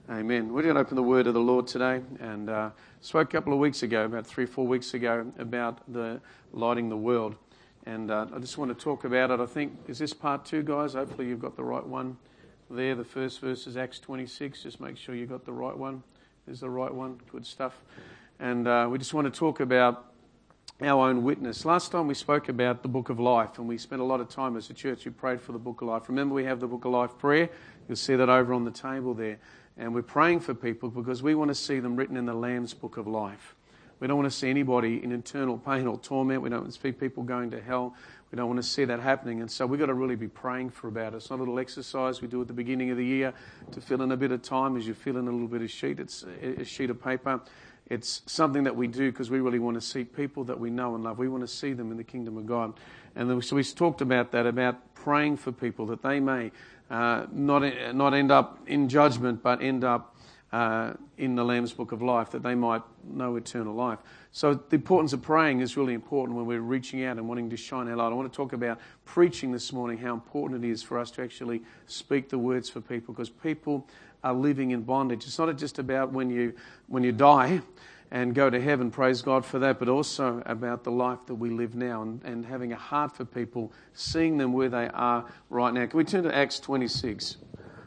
Amen. We're going to open the word of the Lord today, and spoke a couple of weeks ago, about 3 or 4 weeks ago, about the lighting the world. And I just want to talk about it. I think, is this part 2, guys? Hopefully you've got the right one there. The first verse is Acts 26. Just make sure you got the right one. Is the right one. Good stuff. And we just want to talk about our own witness. Last time we spoke about the Book of Life, and we spent a lot of time as a church. We prayed for the Book of Life. Remember, we have the Book of Life prayer. You'll see that over on the table there. And we're praying for people because we want to see them written in the Lamb's Book of Life. We don't want to see anybody in eternal pain or torment. We don't want to see people going to hell. We don't want to see that happening. And so we've got to really be praying for about it. It's not a little exercise we do at the beginning of the year to fill in a bit of time as you fill in a little bit of sheet. It's a sheet of paper. It's something that we do because we really want to see people that we know and love. We want to see them in the kingdom of God. And then, so we talked about that, about praying for people that they may not end up in judgment, but end up in the Lamb's Book of Life, that they might know eternal life. So the importance of praying is really important when we're reaching out and wanting to shine our light. I want to talk about preaching this morning, how important it is for us to actually speak the words for people, because people are living in bondage. It's not just about when you die and go to heaven, praise God for that, but also about the life that we live now and having a heart for people, seeing them where they are right now. Can we turn to Acts 26?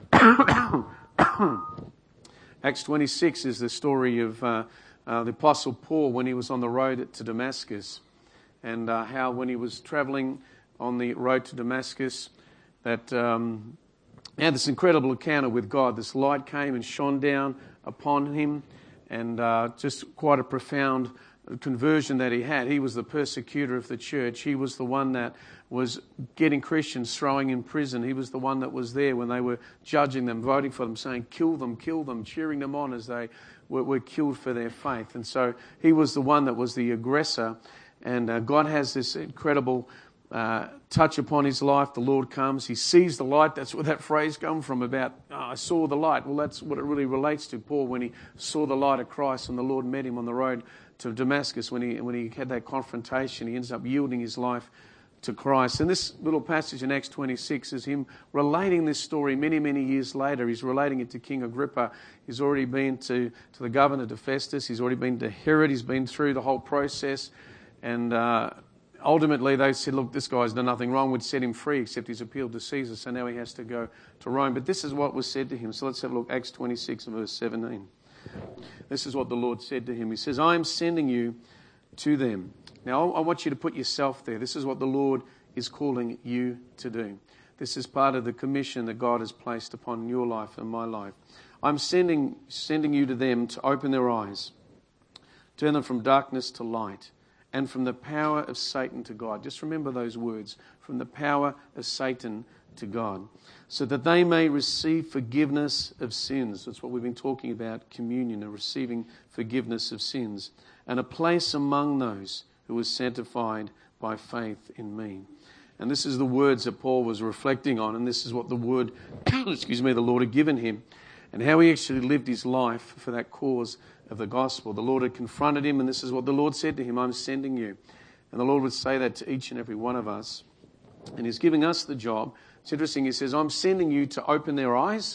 Acts 26 is the story of the Apostle Paul when he was on the road to Damascus, and how when he was traveling on the road to Damascus, that he had this incredible encounter with God. This light came and shone down upon him, and just quite a profound conversion that he had. He was the persecutor of the church. He was the one that was getting Christians, throwing in prison. He was the one that was there when they were judging them, voting for them, saying, kill them, cheering them on as they were killed for their faith. And so he was the one that was the aggressor. And God has this incredible touch upon his life. The Lord comes. He sees the light. That's where that phrase comes from about, I saw the light. Well, that's what it really relates to Paul when he saw the light of Christ and the Lord met him on the road to Damascus. When he had that confrontation, he ends up yielding his life to Christ. And this little passage in Acts 26 is him relating this story many, many years later. He's relating it to King Agrippa. He's already been to the governor, to Festus. He's already been to Herod. He's been through the whole process. And ultimately, they said, look, this guy's done nothing wrong. We'd set him free, except he's appealed to Caesar, so now he has to go to Rome. But this is what was said to him. So let's have a look, Acts 26 and verse 17. This is what the Lord said to him. He says, I am sending you to them. Now, I want you to put yourself there. This is what the Lord is calling you to do. This is part of the commission that God has placed upon your life and my life. I'm sending you to them to open their eyes, turn them from darkness to light, and from the power of Satan to God. Just remember those words, from the power of Satan to God, so that they may receive forgiveness of sins. That's what we've been talking about, communion, and receiving forgiveness of sins, and a place among those who was sanctified by faith in me. And this is the words that Paul was reflecting on, and this is what the word, the Lord had given him, and how he actually lived his life for that cause of the gospel. The Lord had confronted him, and this is what the Lord said to him, I'm sending you. And the Lord would say that to each and every one of us. And he's giving us the job. It's interesting, he says, I'm sending you to open their eyes.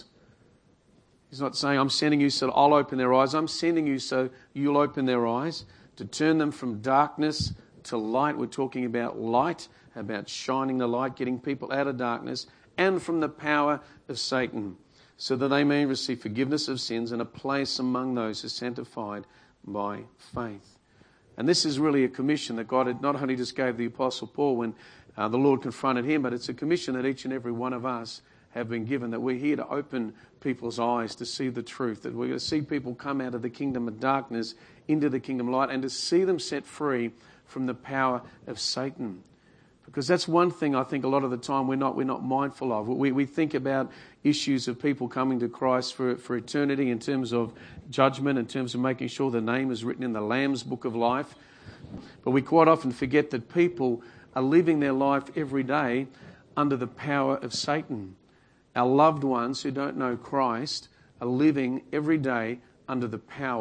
He's not saying, I'm sending you so I'll open their eyes. I'm sending you so you'll open their eyes, to turn them from darkness to light. We're talking about light, about shining the light, getting people out of darkness, and from the power of Satan, so that they may receive forgiveness of sins and a place among those who are sanctified by faith. And this is really a commission that God had not only just gave the Apostle Paul when the Lord confronted him, but it's a commission that each and every one of us have been given, that we're here to open people's eyes to see the truth, that we're going to see people come out of the kingdom of darkness into the kingdom of light, and to see them set free from the power of Satan. Because that's one thing I think a lot of the time we're not mindful of. We think about issues of people coming to Christ for eternity in terms of judgment, in terms of making sure the name is written in the Lamb's Book of Life. But we quite often forget that people are living their life every day under the power of Satan. Our loved ones who don't know Christ are living every day under the power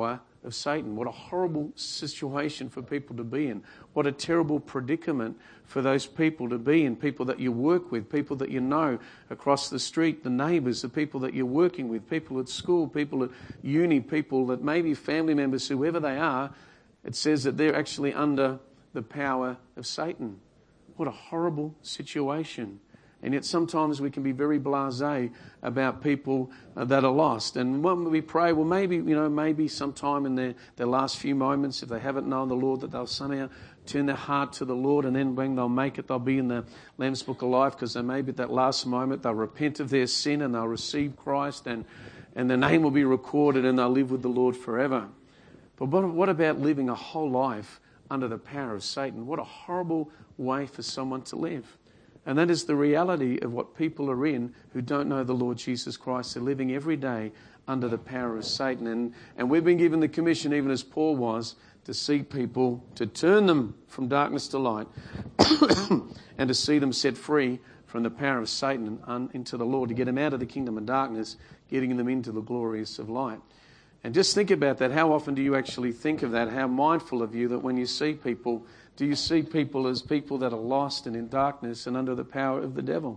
of Satan. What a horrible situation for people to be in. What a terrible predicament for those people to be in, people that you work with, people that you know across the street, the neighbours, the people that you're working with, people at school, people at uni, people that maybe family members, whoever they are. It says that they're actually under the power of Satan. What a horrible situation. And yet sometimes we can be very blasé about people that are lost. And when we pray, well, maybe sometime in their last few moments, if they haven't known the Lord, that they'll somehow turn their heart to the Lord, and then when they'll make it, they'll be in the Lamb's Book of Life, because they maybe at that last moment they'll repent of their sin and they'll receive Christ, and their name will be recorded and they'll live with the Lord forever. But what about living a whole life under the power of Satan? What a horrible way for someone to live. And that is the reality of what people are in who don't know the Lord Jesus Christ. They're living every day under the power of Satan. And we've been given the commission, even as Paul was, to see people, to turn them from darkness to light and to see them set free from the power of Satan and into the Lord, to get them out of the kingdom of darkness, getting them into the glories of light. And just think about that. How often do you actually think of that? How mindful of you that when you see people, do you see people as people that are lost and in darkness and under the power of the devil?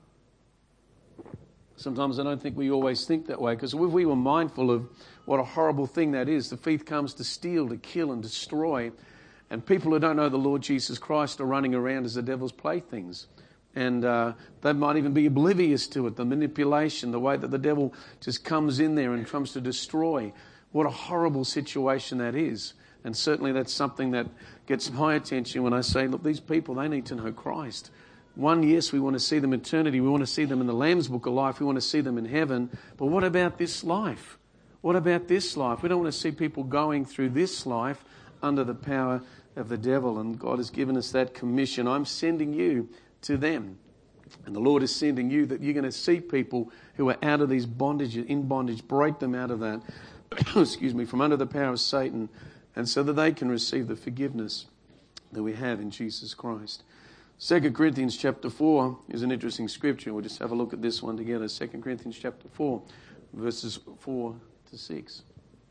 Sometimes I don't think we always think that way, because if we were mindful of what a horrible thing that is, the thief comes to steal, to kill and destroy, and people who don't know the Lord Jesus Christ are running around as the devil's playthings. And they might even be oblivious to it, the manipulation, the way that the devil just comes in there and comes to destroy. What a horrible situation that is. And certainly that's something that gets my attention when I say, look, these people, they need to know Christ. One, yes, we want to see them in eternity. We want to see them in the Lamb's Book of Life. We want to see them in heaven. But what about this life? What about this life? We don't want to see people going through this life under the power of the devil. And God has given us that commission. I'm sending you to them. And the Lord is sending you, that you're going to see people who are out of these bondages, in bondage, break them out of that, from under the power of Satan, and so that they can receive the forgiveness that we have in Jesus Christ. 2 Corinthians chapter 4 is an interesting scripture. We'll just have a look at this one together. 2 Corinthians chapter 4, verses 4 to 6.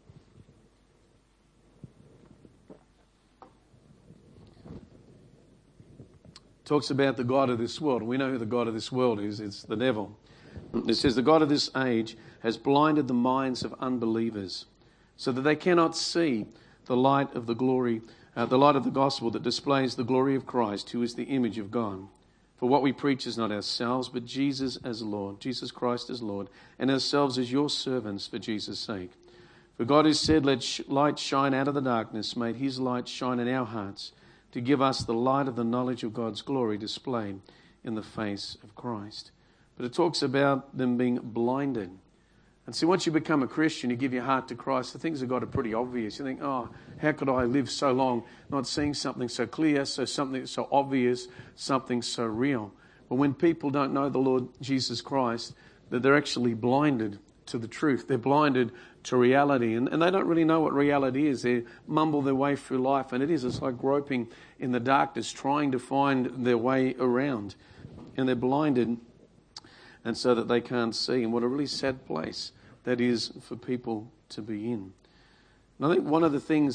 Talks about the God of this world. We know who the God of this world is. It's the devil. It says, the God of this age has blinded the minds of unbelievers, so that they cannot see the light of the glory, the light of the gospel that displays the glory of Christ, who is the image of God. For what we preach is not ourselves, but Jesus as Lord, Jesus Christ as Lord, and ourselves as your servants for Jesus' sake. For God has said, let light shine out of the darkness, made his light shine in our hearts, to give us the light of the knowledge of God's glory displayed in the face of Christ. But it talks about them being blinded. And see, once you become a Christian, you give your heart to Christ, the things of God are pretty obvious. You think, oh, how could I live so long not seeing something so clear, something so obvious, something so real? But when people don't know the Lord Jesus Christ, that they're actually blinded to the truth. They're blinded to reality, and they don't really know what reality is. They mumble their way through life, and it's like groping in the darkness, trying to find their way around. And they're blinded, and so that they can't see. And what a really sad place that is for people to be in. And I think one of the things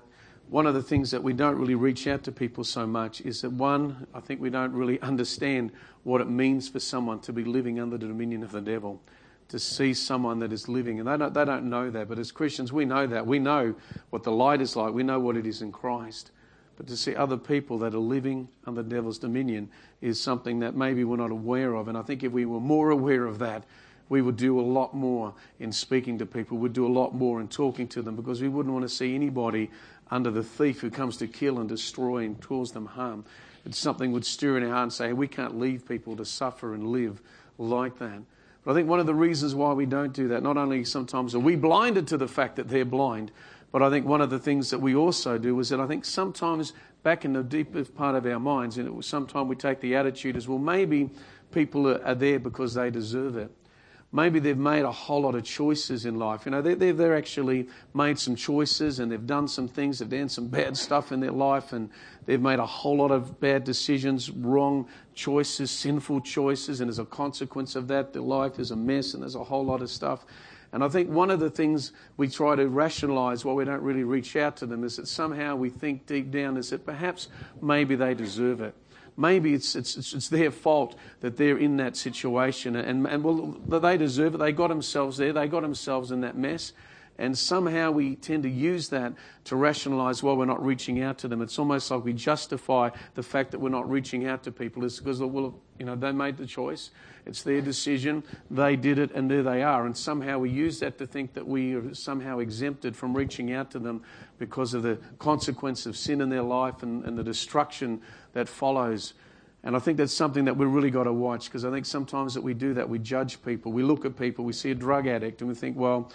that we don't really reach out to people so much is that, one, I think we don't really understand what it means for someone to be living under the dominion of the devil, to see someone that is living. And they don't know that. But as Christians, we know that. We know what the light is like. We know what it is in Christ. But to see other people that are living under the devil's dominion is something that maybe we're not aware of. And I think if we were more aware of that, we would do a lot more in speaking to people. We'd do a lot more in talking to them, because we wouldn't want to see anybody under the thief who comes to kill and destroy and cause them harm. It's something would stir in our heart and say, hey, we can't leave people to suffer and live like that. But I think one of the reasons why we don't do that, not only sometimes are we blinded to the fact that they're blind, but I think one of the things that we also do is that I think sometimes back in the deepest part of our minds, and sometimes we take the attitude as, well, maybe people are there because they deserve it. Maybe they've made a whole lot of choices in life. You know, they've actually made some choices, and they've done some things, they've done some bad stuff in their life, and they've made a whole lot of bad decisions, wrong choices, sinful choices, and as a consequence of that, their life is a mess, and there's a whole lot of stuff. And I think one of the things we try to rationalise why we don't really reach out to them is that somehow we think deep down is that perhaps maybe they deserve it. Maybe it's their fault that they're in that situation. And well, they deserve it. They got themselves there. They got themselves in that mess. And somehow we tend to use that to rationalise why we're not reaching out to them. It's almost like we justify the fact that we're not reaching out to people is because, well, they made the choice. It's their decision. They did it, and there they are. And somehow we use that to think that we are somehow exempted from reaching out to them because of the consequence of sin in their life and the destruction that follows. And I think that's something that we've really got to watch, because I think sometimes that we do that. We judge people. We look at people. We see a drug addict and we think, well,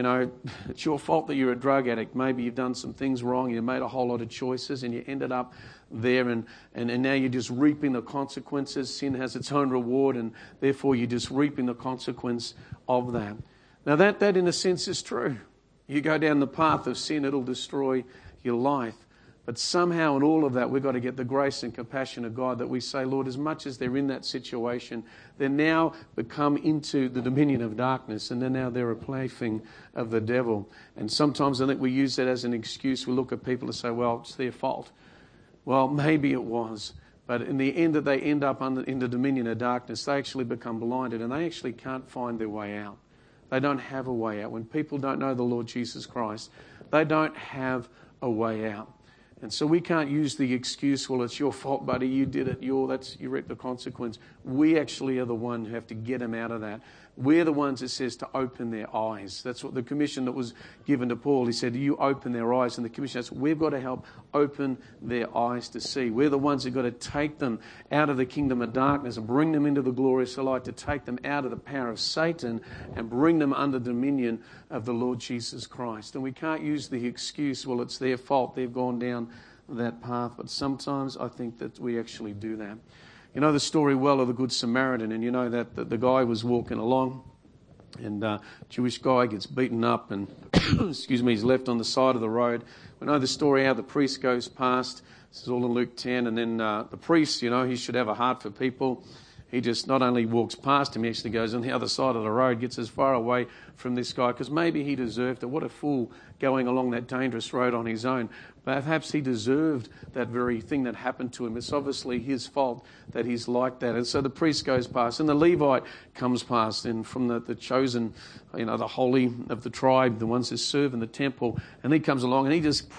it's your fault that you're a drug addict. Maybe you've done some things wrong. You made a whole lot of choices and you ended up there and now you're just reaping the consequences. Sin has its own reward and therefore you're just reaping the consequence of that. Now that in a sense is true. You go down the path of sin, it'll destroy your life. But somehow in all of that, we've got to get the grace and compassion of God that we say, Lord, as much as they're in that situation, they're now become into the dominion of darkness and then now they're a plaything of the devil. And sometimes I think we use that as an excuse. We look at people and say, well, it's their fault. Well, maybe it was. But in the end that they end up in the dominion of darkness, they actually become blinded and they actually can't find their way out. They don't have a way out. When people don't know the Lord Jesus Christ, they don't have a way out. And so we can't use the excuse, well, it's your fault, buddy, you did it, you reap the consequence. We actually are the one who have to get them out of that. We're the ones that says to open their eyes. That's what the commission that was given to Paul. He said, you open their eyes. And the commission says, we've got to help open their eyes to see. We're the ones who've got to take them out of the kingdom of darkness and bring them into the glorious light, to take them out of the power of Satan and bring them under dominion of the Lord Jesus Christ. And we can't use the excuse, well, it's their fault, they've gone down that path. But sometimes I think that we actually do that. You know the story well of the Good Samaritan, and you know that the guy was walking along and Jewish guy gets beaten up and he's left on the side of the road. We know the story how the priest goes past. This is all in Luke 10. And then the priest, he should have a heart for people. He just not only walks past him, he actually goes on the other side of the road, gets as far away from this guy because maybe he deserved it. What a fool going along that dangerous road on his own. Perhaps he deserved that very thing that happened to him. It's obviously his fault that he's like that. And so the priest goes past and the Levite comes past, and from the chosen, the holy of the tribe, the ones that serve in the temple, and he comes along and he just,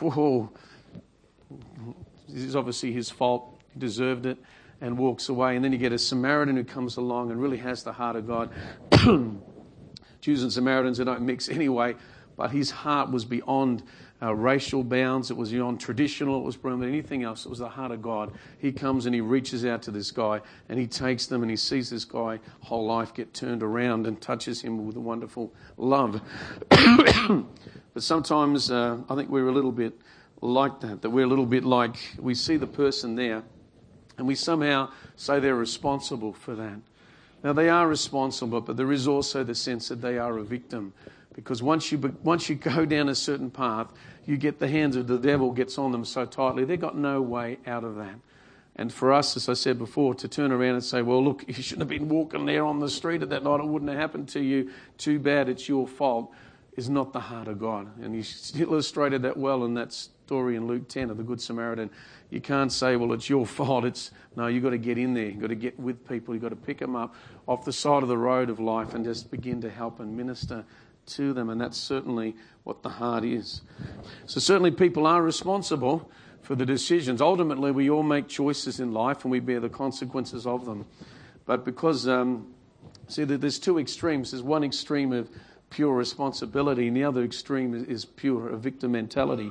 this is obviously his fault. He deserved it. And walks away. And then you get a Samaritan who comes along and really has the heart of God. Jews and Samaritans, they don't mix anyway, but his heart was beyond racial bounds. It was beyond traditional. It was beyond anything else. It was the heart of God. He comes and he reaches out to this guy and he takes them and he sees this guy whole life get turned around and touches him with a wonderful love. But sometimes I think we're a little bit like that we're a little bit like we see the person there and we somehow say they're responsible for that. Now, they are responsible, but there is also the sense that they are a victim. Because once you go down a certain path, you get the hands of the devil gets on them so tightly, they've got no way out of that. And for us, as I said before, to turn around and say, well, look, you shouldn't have been walking there on the street at that night. It wouldn't have happened to you. Too bad, it's your fault, is not the heart of God. And he illustrated that well in that story in Luke 10 of the Good Samaritan. You can't say, well, it's your fault. No, you've got to get in there. You've got to get with people. You've got to pick them up off the side of the road of life and just begin to help and minister to them. And that's certainly what the heart is. So certainly people are responsible for the decisions. Ultimately, we all make choices in life and we bear the consequences of them. But because, there's two extremes. There's one extreme of pure responsibility and the other extreme is pure victim mentality.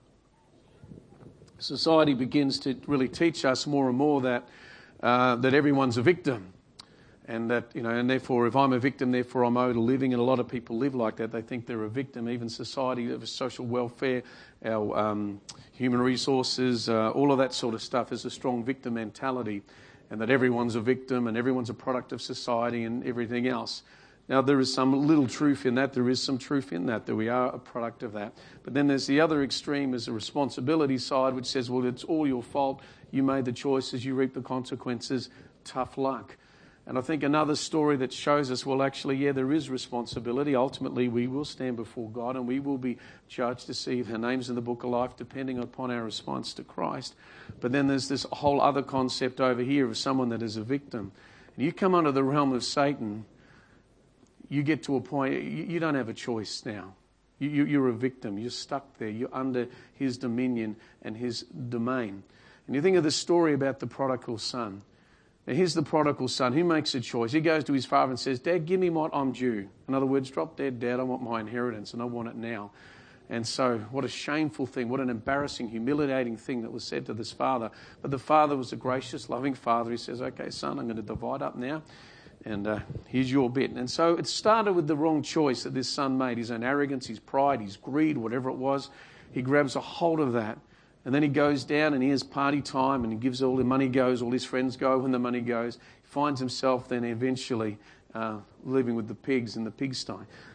Society begins to really teach us more and more that everyone's a victim, and that and therefore, if I'm a victim, therefore I'm owed a living. And a lot of people live like that. They think they're a victim. Even society, social welfare, our human resources, all of that sort of stuff is a strong victim mentality, and that everyone's a victim and everyone's a product of society and everything else. Now, there is some little truth in that. There is some truth in that we are a product of that. But then there's the other extreme is the responsibility side, which says, well, it's all your fault. You made the choices. You reap the consequences. Tough luck. And I think another story that shows us, well, actually, yeah, there is responsibility. Ultimately, we will stand before God and we will be judged to see if our name's in the book of life, depending upon our response to Christ. But then there's this whole other concept over here of someone that is a victim. And you come under the realm of Satan, you get to a point, you don't have a choice now. You're a victim. You're stuck there. You're under his dominion and his domain. And you think of the story about the prodigal son. Now, here's the prodigal son. He makes a choice. He goes to his father and says, Dad, give me what I'm due. In other words, drop dead, Dad. I want my inheritance and I want it now. And so what a shameful thing, what an embarrassing, humiliating thing that was said to this father. But the father was a gracious, loving father. He says, okay, son, I'm going to divide up now. And here's your bit. And so it started with the wrong choice that this son made. His own arrogance, his pride, his greed, whatever it was. He grabs a hold of that. And then he goes down and he has party time and he gives all the money goes, all his friends go when the money goes. He finds himself then eventually living with the pigs in the pigsty.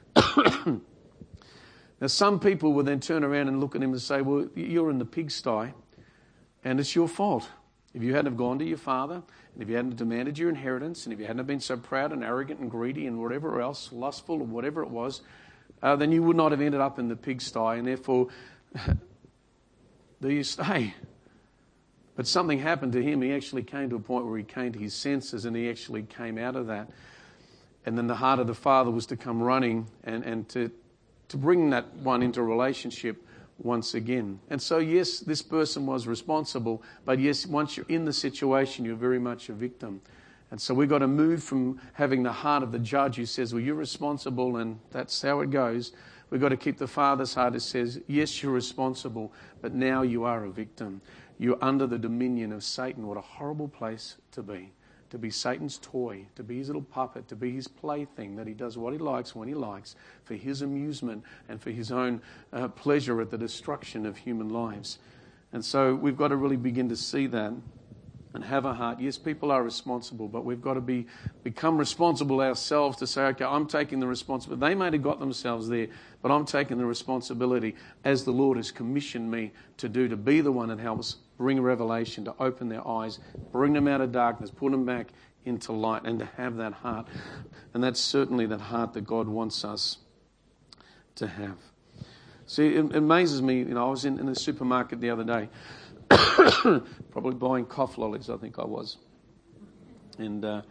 Now some people will then turn around and look at him and say, well, you're in the pigsty and it's your fault. If you hadn't have gone to your father and if you hadn't demanded your inheritance and if you hadn't have been so proud and arrogant and greedy and whatever else, lustful or whatever it was, then you would not have ended up in the pigsty and therefore... there you stay. But something happened to him. He actually came to a point where he came to his senses and he actually came out of that. And then the heart of the father was to come running and to bring that one into a relationship once again. And so, yes, this person was responsible. But yes, once you're in the situation, you're very much a victim. And so we've got to move from having the heart of the judge who says, well, you're responsible and that's how it goes. We've got to keep the Father's heart that says, yes, you're responsible, but now you are a victim. You're under the dominion of Satan. What a horrible place to be Satan's toy, to be his little puppet, to be his plaything, that he does what he likes when he likes for his amusement and for his own pleasure at the destruction of human lives. And so we've got to really begin to see that and have a heart. Yes, people are responsible, but we've got to become responsible ourselves to say, okay, I'm taking the responsibility. They may have got themselves there, but I'm taking the responsibility as the Lord has commissioned me to do, to be the one that helps bring revelation, to open their eyes, bring them out of darkness, put them back into light, and to have that heart. And that's certainly that heart that God wants us to have. See, it amazes me, I was in the supermarket the other day, probably buying cough lollies, I think I was. And a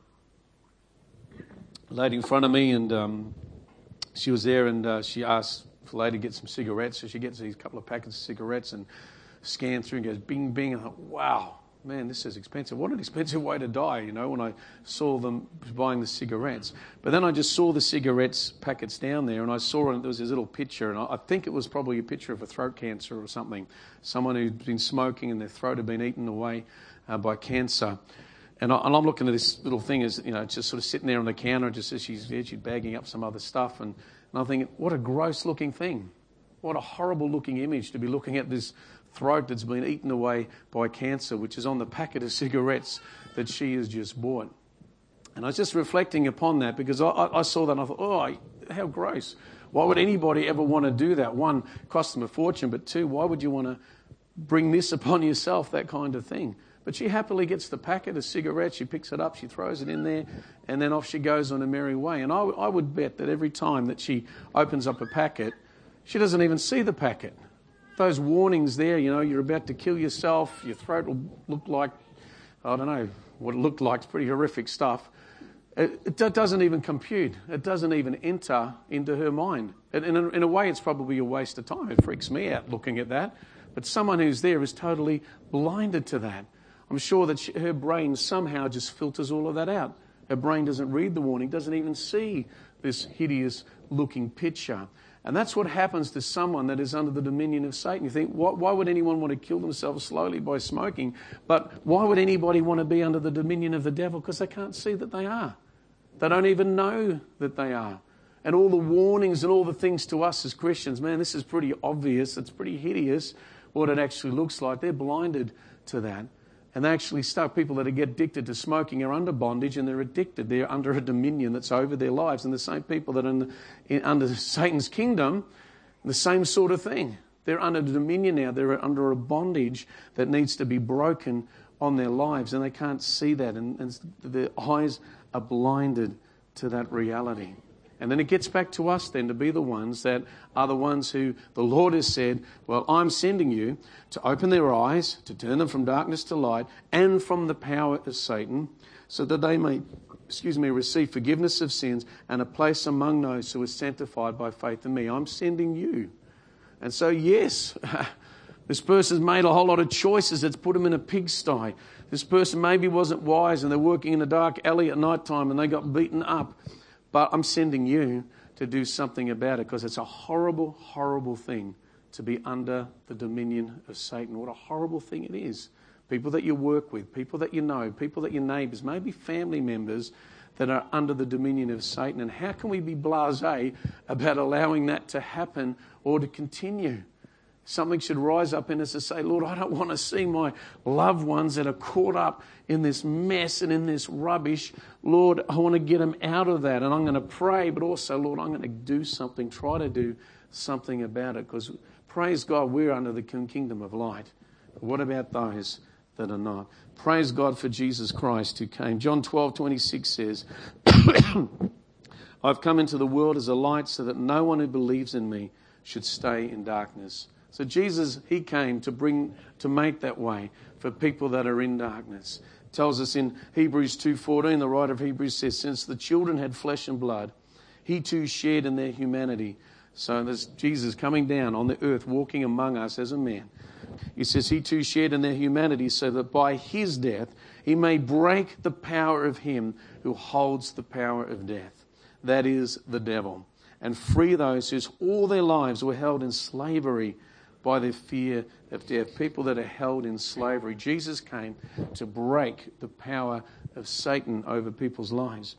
lady in front of me, and she was there, and she asked for the lady to get some cigarettes. So she gets these couple of packets of cigarettes and scans through and goes, bing, bing. And I thought, wow, man, this is expensive. What an expensive way to die, when I saw them buying the cigarettes. But then I just saw the cigarettes packets down there, and I saw there was this little picture, and I think it was probably a picture of a throat cancer or something. Someone who'd been smoking and their throat had been eaten away by cancer. And I'm looking at this little thing as, just sort of sitting there on the counter, just as she's bagging up some other stuff. And I'm thinking, what a gross looking thing. What a horrible looking image to be looking at this throat that's been eaten away by cancer, which is on the packet of cigarettes that she has just bought. And I was just reflecting upon that because I saw that and I thought, oh, how gross. Why would anybody ever want to do that? One, cost them a fortune, but two, why would you want to bring this upon yourself, that kind of thing? But she happily gets the packet of cigarettes, she picks it up, she throws it in there, and then off she goes on a merry way. And I would bet that every time that she opens up a packet, she doesn't even see the packet. Those warnings there, you're about to kill yourself, your throat will look like, I don't know, what it looked like, it's pretty horrific stuff. It doesn't even compute. It doesn't even enter into her mind. In a way, it's probably a waste of time. It freaks me out looking at that. But someone who's there is totally blinded to that. I'm sure that her brain somehow just filters all of that out. Her brain doesn't read the warning, doesn't even see this hideous looking picture. And that's what happens to someone that is under the dominion of Satan. You think, why would anyone want to kill themselves slowly by smoking? But why would anybody want to be under the dominion of the devil? Because they can't see that they are. They don't even know that they are. And all the warnings and all the things to us as Christians, man, this is pretty obvious. It's pretty hideous what it actually looks like. They're blinded to that. And they actually start, people that get addicted to smoking are under bondage and they're addicted. They're under a dominion that's over their lives. And the same people that are under Satan's kingdom, the same sort of thing. They're under dominion now. They're under a bondage that needs to be broken on their lives. And they can't see that. And their eyes are blinded to that reality. And then it gets back to us then to be the ones that are the ones who the Lord has said, well, I'm sending you to open their eyes, to turn them from darkness to light and from the power of Satan, so that they may, receive forgiveness of sins and a place among those who are sanctified by faith in me. I'm sending you. And so, yes, this person's made a whole lot of choices that's put them in a pigsty. This person maybe wasn't wise and they're working in a dark alley at night time and they got beaten up. But I'm sending you to do something about it, because it's a horrible, horrible thing to be under the dominion of Satan. What a horrible thing it is. People that you work with, people that you know, people that your neighbours, maybe family members that are under the dominion of Satan. And how can we be blasé about allowing that to happen or to continue? Something should rise up in us to say, Lord, I don't want to see my loved ones that are caught up in this mess and in this rubbish. Lord, I want to get them out of that. And I'm going to pray, but also, Lord, I'm going to do something, try to do something about it. Because, praise God, we're under the kingdom of light. But what about those that are not? Praise God for Jesus Christ who came. John 12:26 says, I've come into the world as a light so that no one who believes in me should stay in darkness. So Jesus, he came to make that way for people that are in darkness. It tells us in Hebrews 2:14, the writer of Hebrews says, since the children had flesh and blood, he too shared in their humanity. So there's Jesus coming down on the earth, walking among us as a man. He says he too shared in their humanity so that by his death he may break the power of him who holds the power of death. That is the devil. And free those who all their lives were held in slavery by their fear of death. People that are held in slavery. Jesus came to break the power of Satan over people's lives.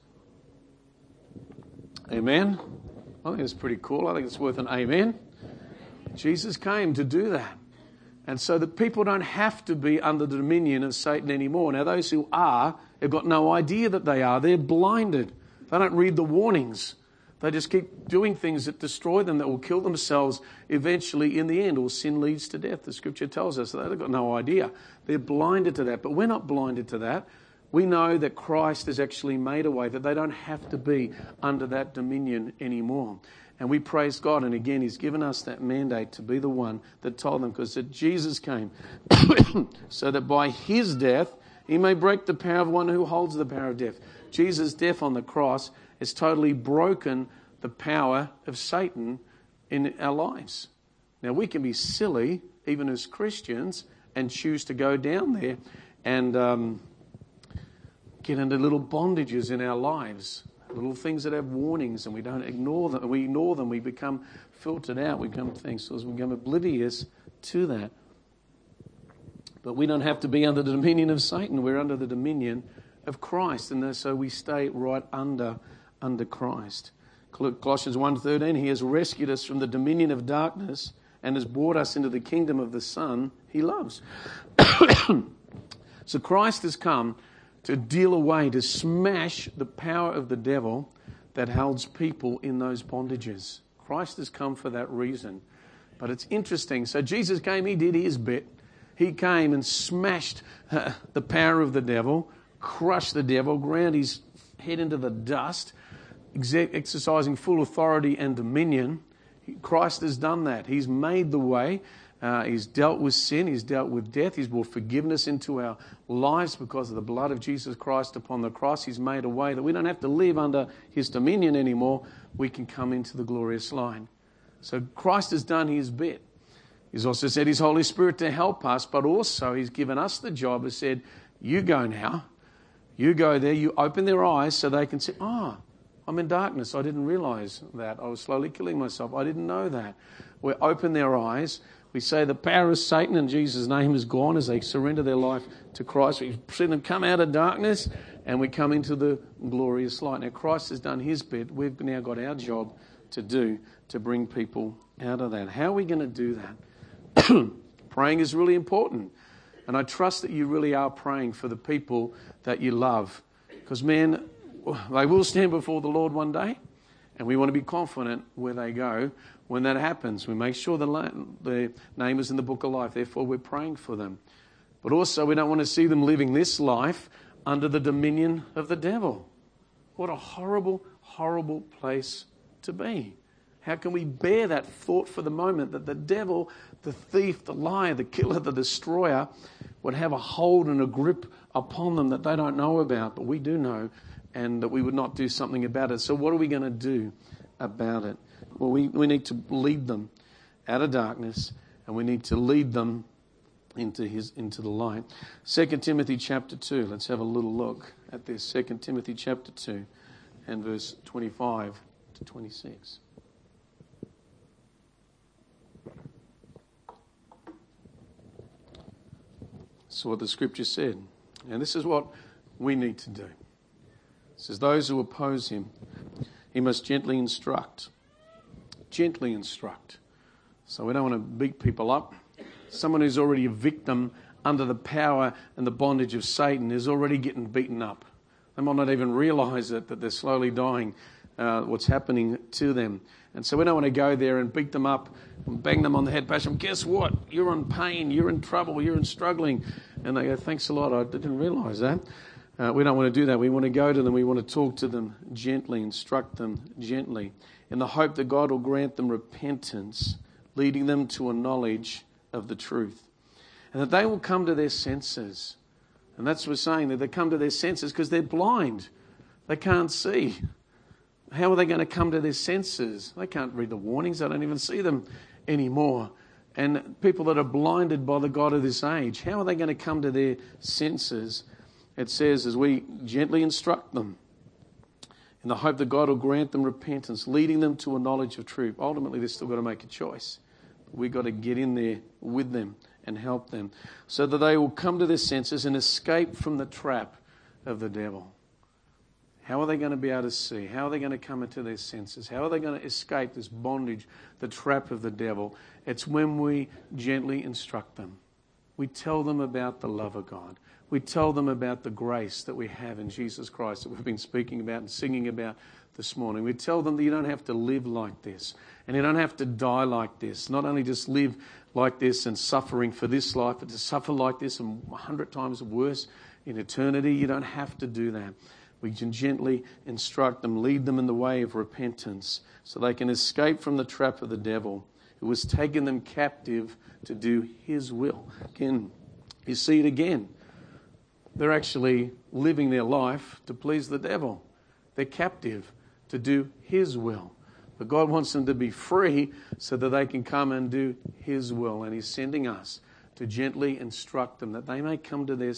Amen? I think it's pretty cool. I think it's worth an amen. Jesus came to do that. And so that people don't have to be under the dominion of Satan anymore. Now those who are, have got no idea that they are. They're blinded. They don't read the warnings. They just keep doing things that destroy them, that will kill themselves eventually in the end. Or sin leads to death. The scripture tells us that. They've got no idea. They're blinded to that. But we're not blinded to that. We know that Christ has actually made a way that they don't have to be under that dominion anymore. And we praise God. And again, he's given us that mandate to be the one that told them, because Jesus came so that by his death, he may break the power of one who holds the power of death. Jesus' death on the cross has totally broken the power of Satan in our lives. Now, we can be silly, even as Christians, and choose to go down there and get into little bondages in our lives, little things that have warnings, and we don't ignore them. We ignore them. We become filtered out. We become things, so we become oblivious to that. But we don't have to be under the dominion of Satan. We're under the dominion of Christ, and so we stay right under Christ. Colossians 1:13, he has rescued us from the dominion of darkness and has brought us into the kingdom of the Son he loves. So Christ has come to deal away, to smash the power of the devil that holds people in those bondages. Christ has come for that reason. But it's interesting. So Jesus came, he did his bit. He came and smashed the power of the devil, crushed the devil, ground his head into the dust, exercising full authority and dominion. Christ has done that. He's made the way. He's dealt with sin. He's dealt with death. He's brought forgiveness into our lives because of the blood of Jesus Christ upon the cross. He's made a way that we don't have to live under his dominion anymore. We can come into the glorious light. So Christ has done his bit. He's also said his Holy Spirit to help us, but also he's given us the job. He said, you go now. You go there. You open their eyes so they can see, I'm in darkness. I didn't realize that. I was slowly killing myself. I didn't know that. We open their eyes. We say the power of Satan in Jesus' name is gone as they surrender their life to Christ. We see them come out of darkness and we come into the glorious light. Now, Christ has done his bit. We've now got our job to do to bring people out of that. How are we going to do that? Praying is really important. And I trust that you really are praying for the people that you love. Because, man, they will stand before the Lord one day. And we want to be confident where they go when that happens. We make sure the name is in the book of life. Therefore, we're praying for them. But also, we don't want to see them living this life under the dominion of the devil. What a horrible, horrible place to be. How can we bear that thought for the moment that the devil, the thief, the liar, the killer, the destroyer would have a hold and a grip upon them that they don't know about, but we do know, and that we would not do something about it. So what are we going to do about it? Well, we need to lead them out of darkness, and we need to lead them into the light. 2 Timothy chapter 2. Let's have a little look at this. 2 Timothy chapter 2 and verse 25 to 26. So what the scripture said. And this is what we need to do. It says, those who oppose him, he must gently instruct. Gently instruct. So we don't want to beat people up. Someone who's already a victim under the power and the bondage of Satan is already getting beaten up. They might not even realise it, that they're slowly dying, what's happening to them. And so we don't want to go there and beat them up and bang them on the head, bash them. Guess what? You're in pain, you're in trouble, you're in struggling. And they go, thanks a lot, I didn't realise that. We don't want to do that. We want to go to them, we want to talk to them gently, instruct them gently, in the hope that God will grant them repentance, leading them to a knowledge of the truth. And that they will come to their senses. And that's what we're saying, that they come to their senses because they're blind. They can't see. How are they going to come to their senses? They can't read the warnings. They don't even see them anymore. And people that are blinded by the God of this age, how are they going to come to their senses? It says, as we gently instruct them, in the hope that God will grant them repentance, leading them to a knowledge of truth. Ultimately, they've still got to make a choice. We've got to get in there with them and help them so that they will come to their senses and escape from the trap of the devil. How are they going to be able to see? How are they going to come into their senses? How are they going to escape this bondage, the trap of the devil? It's when we gently instruct them. We tell them about the love of God. We tell them about the grace that we have in Jesus Christ that we've been speaking about and singing about this morning. We tell them that you don't have to live like this and you don't have to die like this. Not only just live like this and suffering for this life, but to suffer like this and 100 times worse in eternity. You don't have to do that. We can gently instruct them, lead them in the way of repentance so they can escape from the trap of the devil who has taken them captive to do his will. Again, you see it again. They're actually living their life to please the devil. They're captive to do his will. But God wants them to be free so that they can come and do his will. And he's sending us to gently instruct them that they may come to their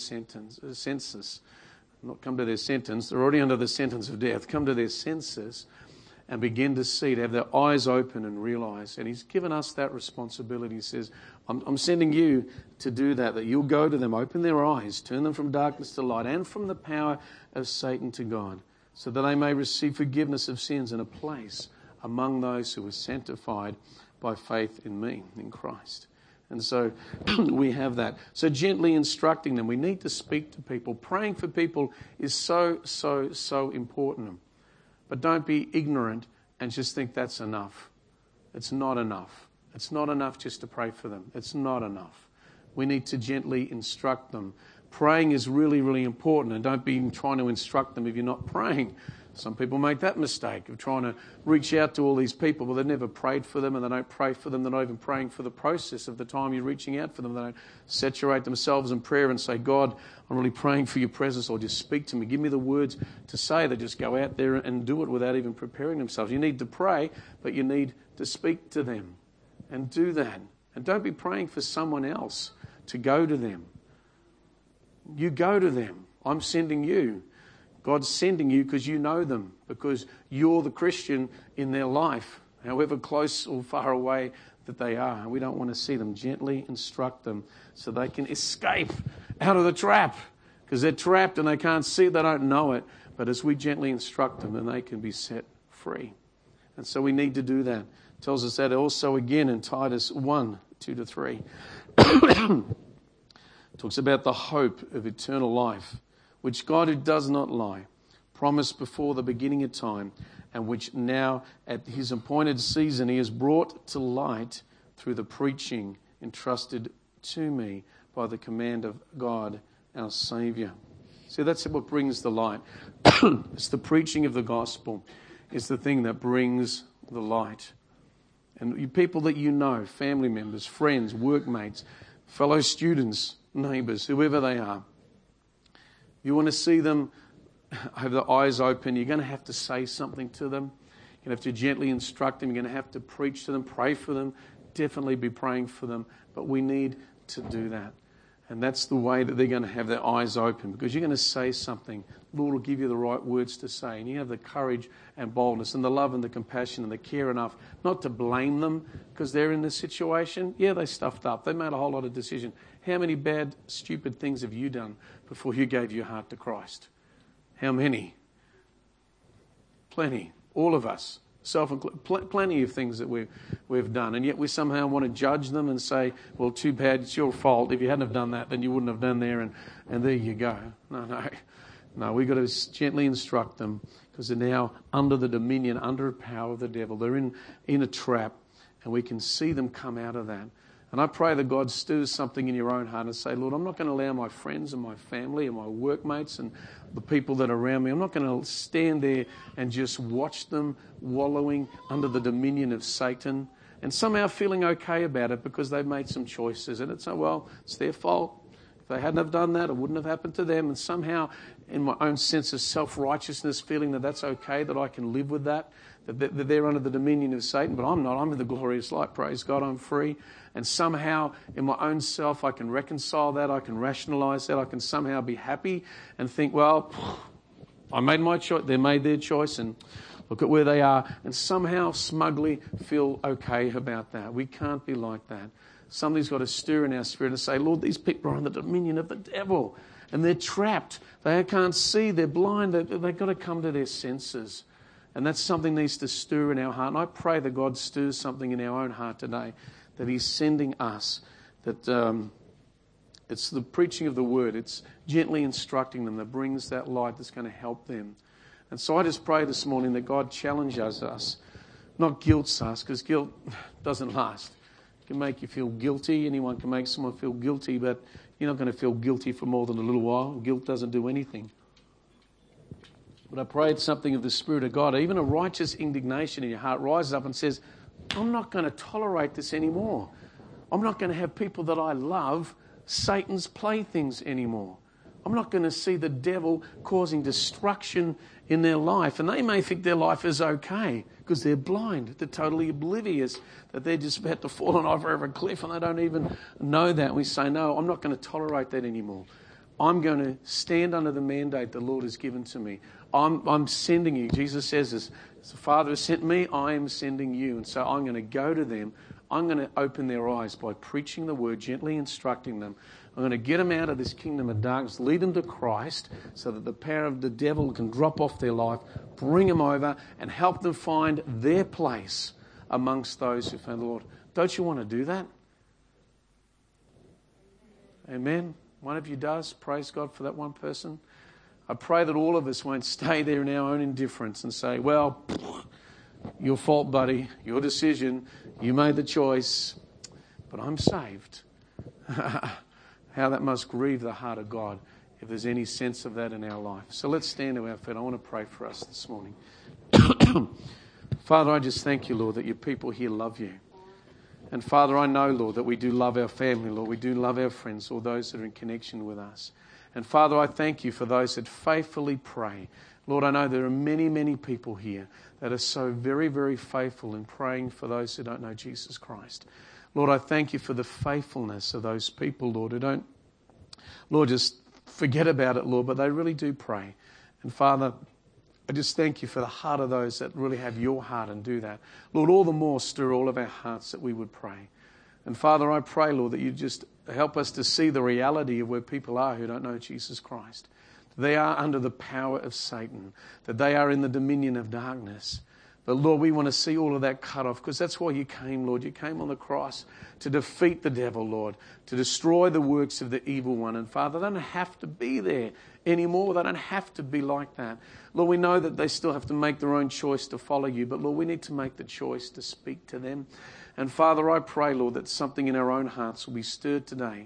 senses. Not come to their sentence. They're already under the sentence of death. Come to their senses and begin to see, to have their eyes open and realize. And he's given us that responsibility. He says, I'm sending you to do that you'll go to them, open their eyes, turn them from darkness to light and from the power of Satan to God, so that they may receive forgiveness of sins and a place among those who are sanctified by faith in me, in Christ. And so we have that. So gently instructing them. We need to speak to people. Praying for people is so, so, so important. But don't be ignorant and just think that's enough. It's not enough. It's not enough just to pray for them. It's not enough. We need to gently instruct them. Praying is really, really important. And don't be trying to instruct them if you're not praying. Some people make that mistake of trying to reach out to all these people, but they've never prayed for them and they don't pray for them. They're not even praying for the process of the time you're reaching out for them. They don't saturate themselves in prayer and say, God, I'm really praying for your presence, or just speak to me. Give me the words to say. They just go out there and do it without even preparing themselves. You need to pray, but you need to speak to them and do that. And don't be praying for someone else to go to them. You go to them. I'm sending you. God's sending you because you know them, because you're the Christian in their life, however close or far away that they are. We don't want to see them. Gently instruct them so they can escape out of the trap, because they're trapped and they can't see it, they don't know it. But as we gently instruct them, then they can be set free. And so we need to do that. It tells us that also again in Titus 1, 2-3. Talks about the hope of eternal life, which God, who does not lie, promised before the beginning of time, and which now at his appointed season he has brought to light through the preaching entrusted to me by the command of God our Saviour. See, that's what brings the light. It's the preaching of the gospel is the thing that brings the light. And you people that you know, family members, friends, workmates, fellow students, neighbours, whoever they are, you want to see them have their eyes open, you're going to have to say something to them. You're going to have to gently instruct them. You're going to have to preach to them, pray for them, definitely be praying for them. But we need to do that. And that's the way that they're going to have their eyes open, because you're going to say something. The Lord will give you the right words to say. And you have the courage and boldness and the love and the compassion and the care enough not to blame them because they're in this situation. Yeah, they stuffed up. They made a whole lot of decisions. How many bad, stupid things have you done before you gave your heart to Christ? How many? Plenty. All of us. Plenty of things that we've done, and yet we somehow want to judge them and say, well, too bad, it's your fault. If you hadn't have done that, then you wouldn't have done there, and there you go. No, we've got to gently instruct them, because they're now under the dominion, under the power of the devil. They're in a trap, and we can see them come out of that. And I pray that God stirs something in your own heart and say, Lord, I'm not going to allow my friends and my family and my workmates and the people that are around me, I'm not going to stand there and just watch them wallowing under the dominion of Satan and somehow feeling okay about it because they've made some choices. And it's their fault. If they hadn't have done that, it wouldn't have happened to them. And somehow in my own sense of self-righteousness, feeling that that's okay, that I can live with that they're under the dominion of Satan, but I'm not. I'm in the glorious light. Praise God, I'm free. And somehow in my own self, I can reconcile that. I can rationalize that. I can somehow be happy and think, well, I made my choice. They made their choice, and look at where they are. And somehow smugly feel okay about that. We can't be like that. Something's got to stir in our spirit and say, Lord, these people are under the dominion of the devil. And they're trapped. They can't see. They're blind. They've got to come to their senses. And that's something that needs to stir in our heart. And I pray that God stirs something in our own heart today, that He's sending us, that it's the preaching of the Word. It's gently instructing them that brings that light that's going to help them. And so I just pray this morning that God challenges us, not guilts us, because guilt doesn't last. It can make you feel guilty. Anyone can make someone feel guilty, but you're not going to feel guilty for more than a little while. Guilt doesn't do anything. But I prayed something of the Spirit of God. Even a righteous indignation in your heart rises up and says, I'm not going to tolerate this anymore. I'm not going to have people that I love Satan's playthings anymore. I'm not going to see the devil causing destruction in their life. And they may think their life is okay because they're blind. They're totally oblivious that they're just about to fall over a cliff and they don't even know that. We say, no, I'm not going to tolerate that anymore. I'm going to stand under the mandate the Lord has given to me. I'm sending you. Jesus says this, as the Father has sent me, I am sending you. And so I'm going to go to them. I'm going to open their eyes by preaching the word, gently instructing them. I'm going to get them out of this kingdom of darkness, lead them to Christ so that the power of the devil can drop off their life, bring them over and help them find their place amongst those who found the Lord. Don't you want to do that? Amen. One of you does. Praise God for that one person. I pray that all of us won't stay there in our own indifference and say, well, your fault, buddy, your decision, you made the choice, but I'm saved. How that must grieve the heart of God if there's any sense of that in our life. So let's stand to our feet. I want to pray for us this morning. Father, I just thank you, Lord, that your people here love you. And Father, I know, Lord, that we do love our family, Lord. We do love our friends, or those that are in connection with us. And Father, I thank you for those that faithfully pray. Lord, I know there are many, many people here that are so very, very faithful in praying for those who don't know Jesus Christ. Lord, I thank you for the faithfulness of those people, Lord, who don't, Lord, just forget about it, Lord, but they really do pray. And Father, I just thank you for the heart of those that really have your heart and do that. Lord, all the more stir all of our hearts that we would pray. And Father, I pray, Lord, that you just help us to see the reality of where people are who don't know Jesus Christ. They are under the power of Satan, that they are in the dominion of darkness. But Lord, we want to see all of that cut off because that's why you came, Lord. You came on the cross to defeat the devil, Lord, to destroy the works of the evil one. And Father, they don't have to be there anymore. They don't have to be like that. Lord, we know that they still have to make their own choice to follow you, but Lord, we need to make the choice to speak to them. And Father, I pray, Lord, that something in our own hearts will be stirred today.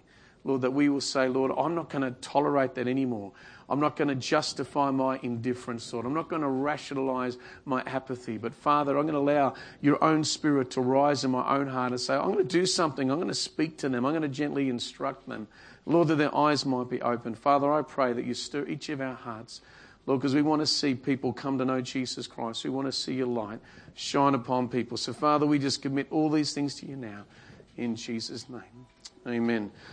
Lord, that we will say, Lord, I'm not going to tolerate that anymore. I'm not going to justify my indifference, Lord. I'm not going to rationalize my apathy. But Father, I'm going to allow your own Spirit to rise in my own heart and say, I'm going to do something. I'm going to speak to them. I'm going to gently instruct them. Lord, that their eyes might be open. Father, I pray that you stir each of our hearts, Lord, because we want to see people come to know Jesus Christ. We want to see your light shine upon people. So, Father, we just commit all these things to you now in Jesus' name. Amen.